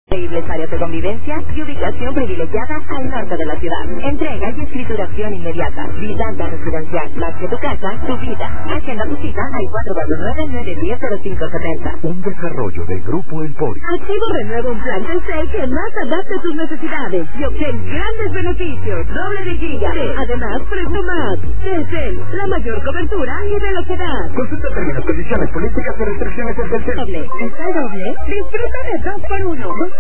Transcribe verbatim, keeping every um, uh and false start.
Increíbles áreas de convivencia y ubicación privilegiada al norte de la ciudad. Entrega y escrituración inmediata. Vidanta Residencial. Más que tu casa, tu vida. Agenda tu cita al cuatro cuatro nueve, nueve uno cero, cero cinco siete cero. Un desarrollo del Grupo Emporio. Activo renueva un plan Telcel que más adapte a tus necesidades y obtén grandes beneficios. Doble de giga. Además, precio más. Telcel, la mayor cobertura y velocidad. Consulta términos, condiciones, políticas y restricciones del Telcel. Doble. ¿Está doble? Disfruta de dos por uno.